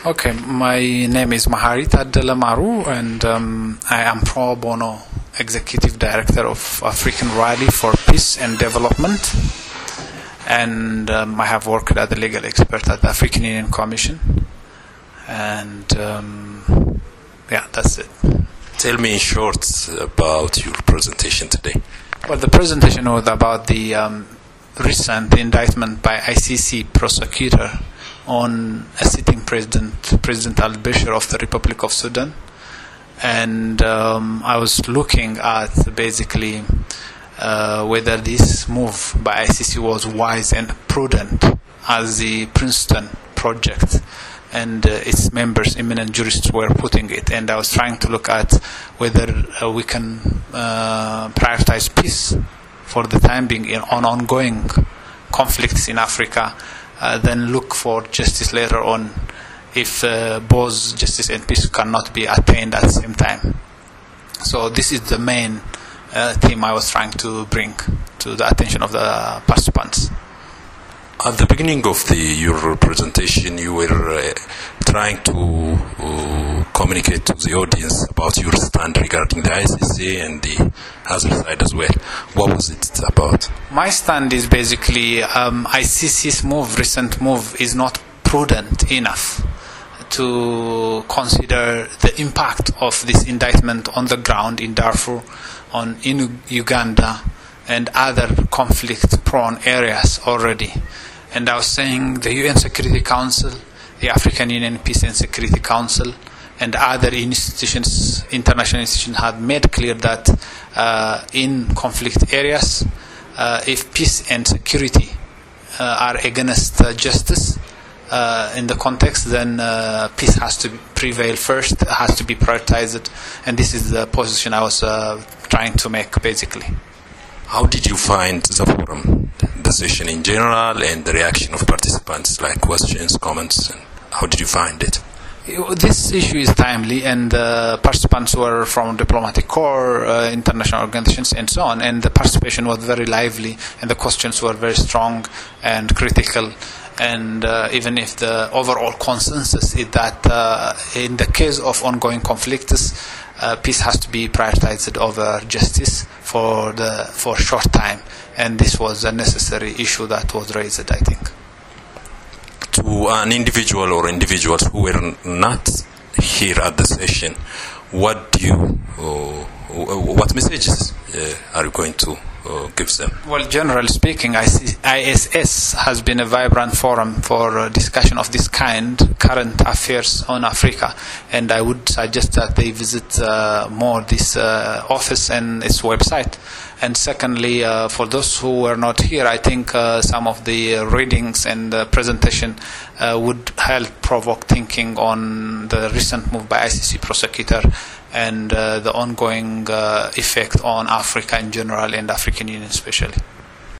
Okay, my name is Mahari Tadelamaru, and I am pro bono executive director of African Rally for Peace and Development, and I have worked as a legal expert at the African Union Commission, and yeah, that's it. Tell me in short about your presentation today. Well, the presentation was about the recent indictment by ICC prosecutor on a sitting President al-Bashir of the Republic of Sudan, and I was looking at basically whether this move by ICC was wise and prudent, as the Princeton Project and its members, eminent jurists, were putting it. And I was trying to look at whether we can prioritize peace for the time being on ongoing conflicts in Africa, then look for justice later on if both justice and peace cannot be attained at the same time. So this is the main theme I was trying to bring to the attention of the participants. At the beginning of your presentation, you were trying to communicate to the audience about your stand regarding the ICC and the other side as well. What was it about? My stand is basically ICC's recent move is not prudent enough to consider the impact of this indictment on the ground in Darfur, in Uganda, and other conflict-prone areas already. And I was saying the UN Security Council, the African Union Peace and Security Council, and other institutions, international institutions, had made clear that in conflict areas, if peace and security are against justice in the context, then peace has to prevail first, has to be prioritized, and this is the position I was trying to make, basically. How did you find the forum, the session in general, and the reaction of participants, like questions, comments, and how did you find it? This issue is timely, and participants were from diplomatic corps, international organizations, and so on, and the participation was very lively, and the questions were very strong and critical. And even if the overall consensus is that in the case of ongoing conflicts, peace has to be prioritized over justice for short time, and this was a necessary issue that was raised, I think. To an individual or individuals who were not here at the session, what messages are you going to give them? Well, generally speaking, ISS has been a vibrant forum for discussion of this kind, current affairs on Africa, and I would suggest that they visit more this office and its website. And secondly, for those who were not here, I think some of the readings and the presentation would help provoke thinking on the recent move by ICC prosecutor and the ongoing effect on Africa in general and African Union especially.